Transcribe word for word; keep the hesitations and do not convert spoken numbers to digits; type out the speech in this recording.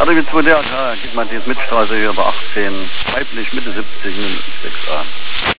Also wie zwei D R K, geht man die Mitstraße hier über achtzehn, weiblich Mitte siebzig, sechs a.